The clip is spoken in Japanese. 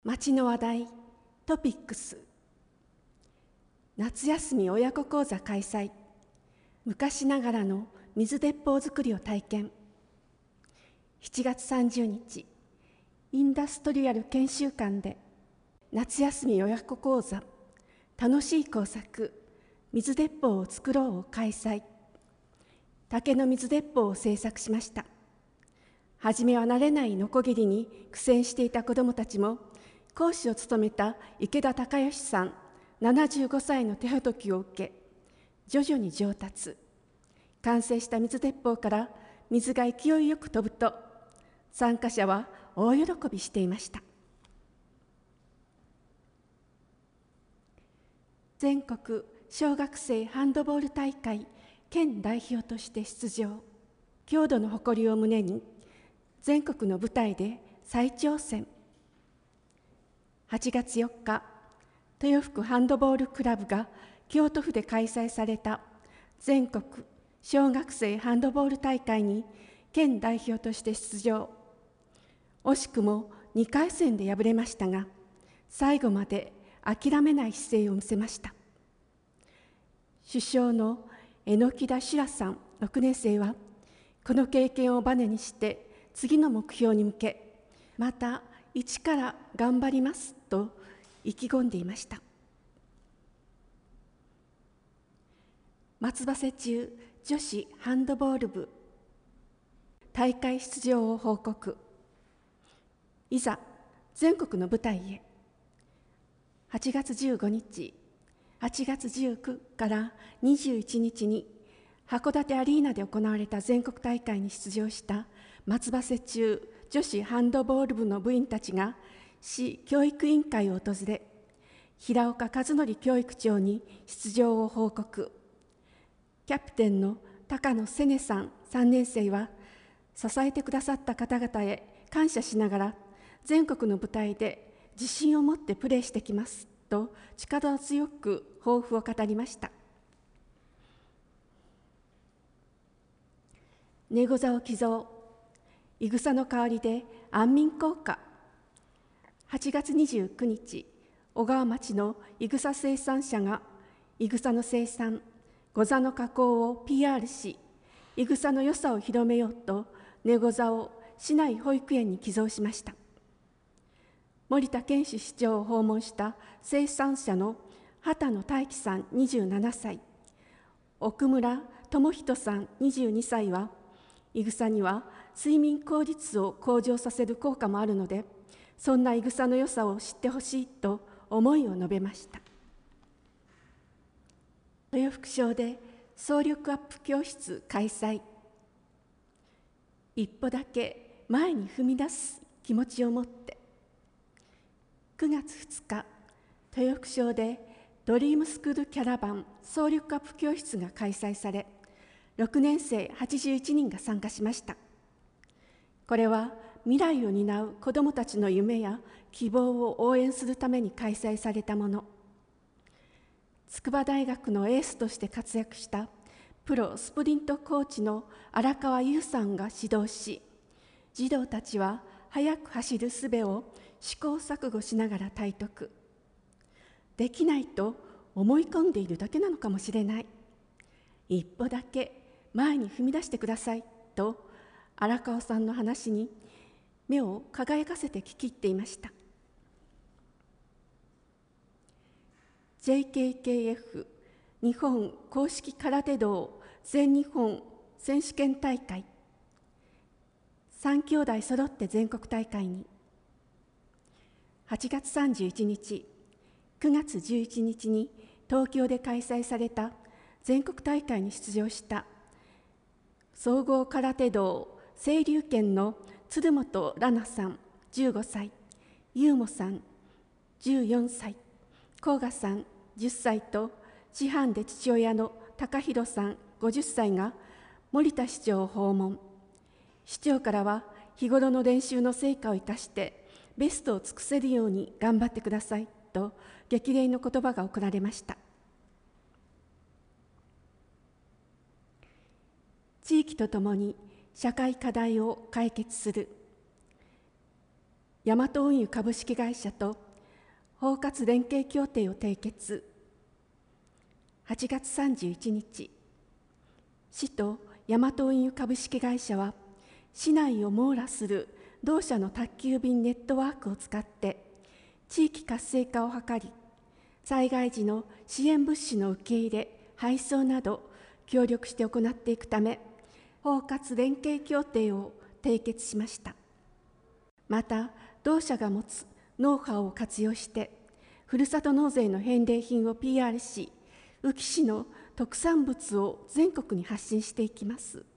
町の話題トピックス。夏休み親子講座開催。昔ながらの水鉄砲作りを体験。7月30日、インダストリアル研修館で夏休み親子講座楽しい工作水鉄砲を作ろうを開催。竹の水鉄砲を製作しました。はじめは慣れないノコギリに苦戦していた子どもたちも、講師を務めた池田孝義さん75歳の手ほどきを受け、徐々に上達。完成した水鉄砲から水が勢いよく飛ぶと、参加者は大喜びしていました。全国小学生ハンドボール大会県代表として出場。郷土の誇りを胸に全国の舞台で再挑戦。8月4日、豊福ハンドボールクラブが京都府で開催された全国小学生ハンドボール大会に県代表として出場。惜しくも2回戦で敗れましたが、最後まで諦めない姿勢を見せました。主将の榎田修羅さん6年生は、この経験をバネにして次の目標に向け、また一から頑張りますと意気込んでいました。松葉瀬中女子ハンドボール部大会出場を報告。いざ全国の舞台へ。8月15日、8月19から21日に函館アリーナで行われた全国大会に出場した松葉瀬中女子ハンドボール部の部員たちが市教育委員会を訪れ、平岡和則教育長に出場を報告。キャプテンの高野瀬根さん3年生は、支えてくださった方々へ感謝しながら、全国の舞台で自信を持ってプレーしてきますと力強く抱負を語りました。寝ござを寄贈。いぐさの代わりで安眠効果。8月29日、小川町のいぐさ生産者がいぐさの生産、ござの加工を PR し、いぐさの良さを広めようと寝ござを市内保育園に寄贈しました。森田健市市長を訪問した生産者の畑野大樹さん27歳、奥村智人さん22歳は、いぐさには睡眠効率を向上させる効果もあるので、そんないぐさの良さを知ってほしいと思いを述べました。豊福町で総力アップ教室開催。一歩だけ前に踏み出す気持ちを持って。9月2日、豊福町でドリームスクールキャラバン総力アップ教室が開催され、6年生81人が参加しました。これは未来を担う子どもたちの夢や希望を応援するために開催されたもの。筑波大学のエースとして活躍したプロスプリントコーチの荒川優さんが指導し、児童たちは速く走る術を試行錯誤しながら体得。できないと思い込んでいるだけなのかもしれない。一歩だけ前に踏み出してくださいと荒川さんの話に目を輝かせて聞き入っていました。 JKKF 日本公式空手道全日本選手権大会。3兄弟そろって全国大会に。8月31日、9月11日に東京で開催された全国大会に出場した総合空手道清流拳の鶴本蘭奈さん15歳、優もさん14歳、甲賀さん10歳と、師範で父親の高弘さん50歳が森田市長を訪問。市長からは、日頃の練習の成果を生かしてベストを尽くせるように頑張ってくださいと激励の言葉が贈られました。地域とともに社会課題を解決する。 ヤマト運輸株式会社と包括連携協定を締結。8月31日、市とヤマト運輸株式会社は、市内を網羅する同社の宅急便ネットワークを使って、地域活性化を図り、災害時の支援物資の受け入れ、配送など、協力して行っていくため、包括連携協定を締結しました。また、同社が持つノウハウを活用して、ふるさと納税の返礼品を PR し、宇城市の特産物を全国に発信していきます。